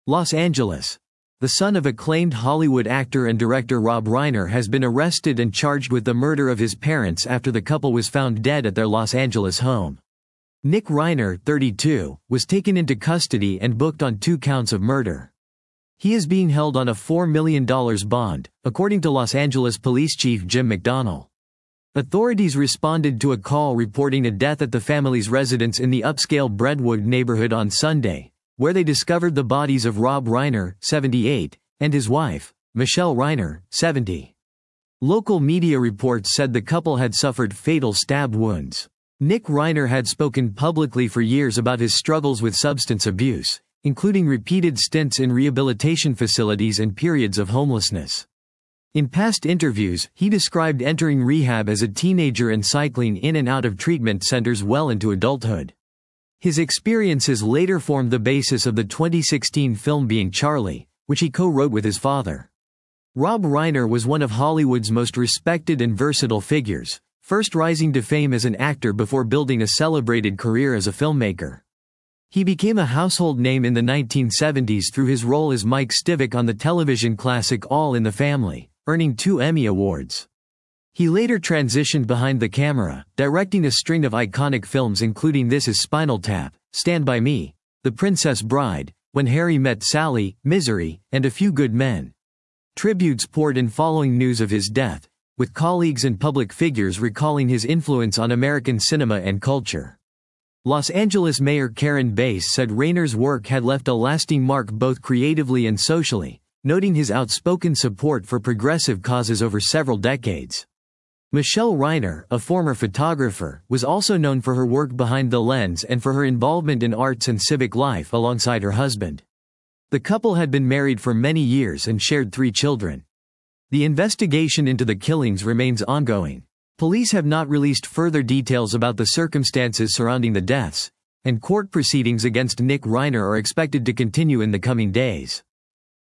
Los Angeles. The son of acclaimed Hollywood actor and director Rob Reiner has been arrested and charged with the murder of his parents after the couple was found dead at their Los Angeles home. Nick Reiner, 32, was taken into custody and booked on 2 counts of murder. He is being held on a $4 million bond, according to Los Angeles Police Chief Jim McDonnell. Authorities responded to a call reporting a death at the family's residence in the upscale Brentwood neighborhood on Sunday, where they discovered the bodies of Rob Reiner, 78, and his wife, Michelle Reiner, 70. Local media reports said the couple had suffered fatal stab wounds. Nick Reiner had spoken publicly for years about his struggles with substance abuse, including repeated stints in rehabilitation facilities and periods of homelessness. In past interviews, he described entering rehab as a teenager and cycling in and out of treatment centers well into adulthood. His experiences later formed the basis of the 2016 film Being Charlie, which he co-wrote with his father. Rob Reiner was one of Hollywood's most respected and versatile figures, first rising to fame as an actor before building a celebrated career as a filmmaker. He became a household name in the 1970s through his role as Mike Stivic on the television classic All in the Family, earning 2 Emmy Awards. He later transitioned behind the camera, directing a string of iconic films including This Is Spinal Tap, Stand By Me, The Princess Bride, When Harry Met Sally, Misery, and A Few Good Men. Tributes poured in following news of his death, with colleagues and public figures recalling his influence on American cinema and culture. Los Angeles Mayor Karen Bass said Reiner's work had left a lasting mark both creatively and socially, noting his outspoken support for progressive causes over several decades. Michelle Reiner, a former photographer, was also known for her work behind the lens and for her involvement in arts and civic life alongside her husband. The couple had been married for many years and shared 3 children. The investigation into the killings remains ongoing. Police have not released further details about the circumstances surrounding the deaths, and court proceedings against Nick Reiner are expected to continue in the coming days.